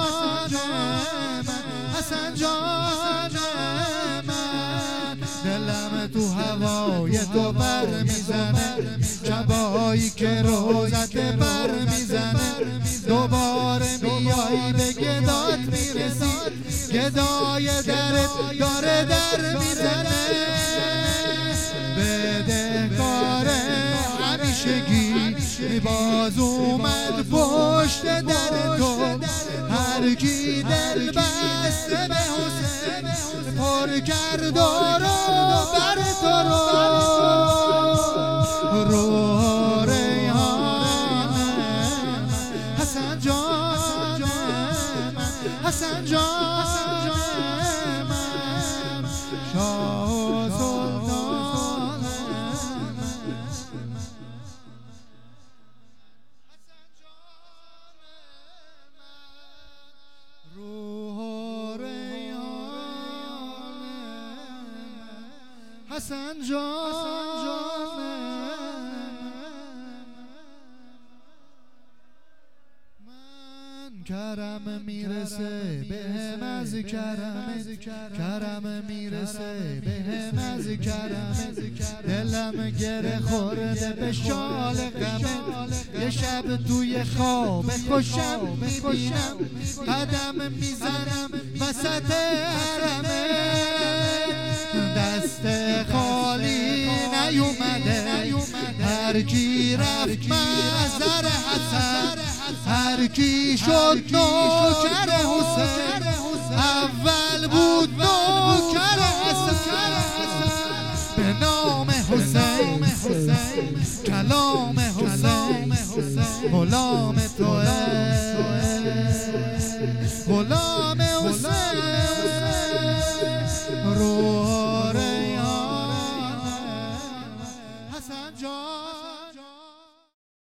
حسن جان من دلم تو هوای تو بر میزنه شبایی که روزت بر میزنه دوباره میای به گدات میرسی گدای درت داره در میزنه بدهکار همیشگی باز اومد پشت در تو هر کی دل بسته به حسین پر کرد و بر تو رو ریحان حسن جان حسن جان شاه و سلطان حسن جان من کرم میرسه بهم از کرم میرسه بهم از کرم دلم گره خورده به شال غمه یه شب توی خواب خوشم میبینم قدم میزنم وسط حرمه دست خالی نیومده هر کی رفت محضر حسن هر کی شد نوکر حسین اول بود نوکر حسن به نام حسین کلام حسین غلام توه غلام حسین رو